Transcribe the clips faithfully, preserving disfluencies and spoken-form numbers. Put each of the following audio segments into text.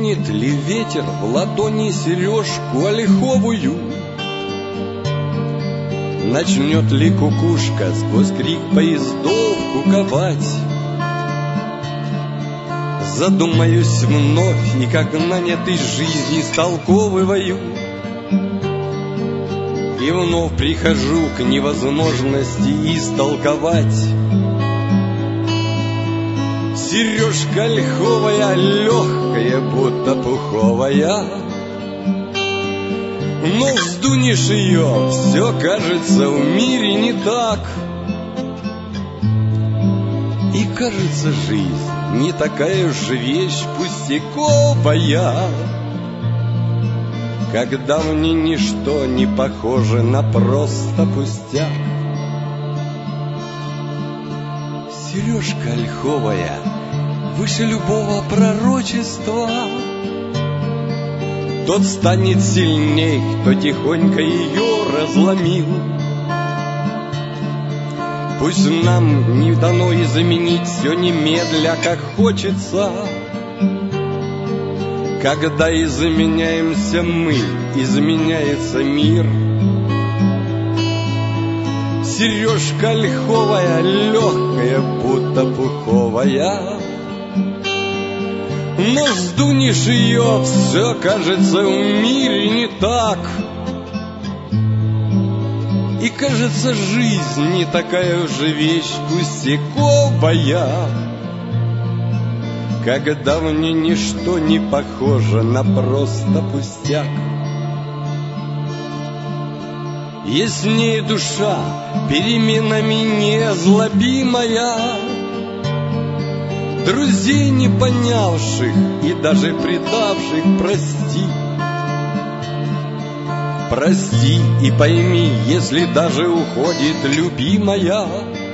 Дунет ли ветер в ладони сережку ольховую? Начнет ли кукушка сквозь крик поездов куковать? Задумаюсь вновь и как нанятый жизни столковываю, и вновь прихожу к невозможности истолковать. Сережка ольховая, легкая, будто пуховая, но вздунешь ее, все кажется в мире не так. И кажется, жизнь не такая уж вещь пустяковая, когда в ней ничто не похоже на просто пустяк. Сережка ольховая выше любого пророчества, тот станет сильней, кто тихонько ее разломил. Пусть нам не дано изменить все немедля, как хочется. Когда изменяемся мы, изменяется мир. Сережка ольховая, легкая, будто пуховая, но вздунешь ее, все кажется в мире не так. И кажется, жизнь не такая уже вещь пустяковая, когда в ней ничто не похоже на просто пустяк. Яснее душа, переменами неозлобимая, друзей не понявших и даже предавших прости. Прости и пойми, если даже уходит любимая,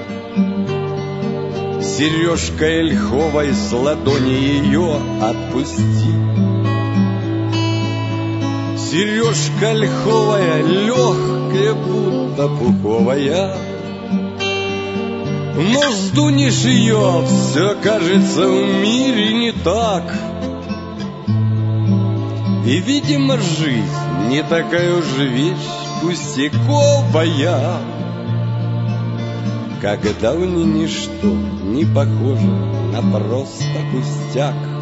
сережкой ольховой с ладони ее отпусти. Сережка ольховая, легкая, будто пуховая, но вздунешь ее, все кажется в мире не так. И, видимо, жизнь не такая уж вещь пустяковая, когда в ней ничто не похоже на просто пустяк.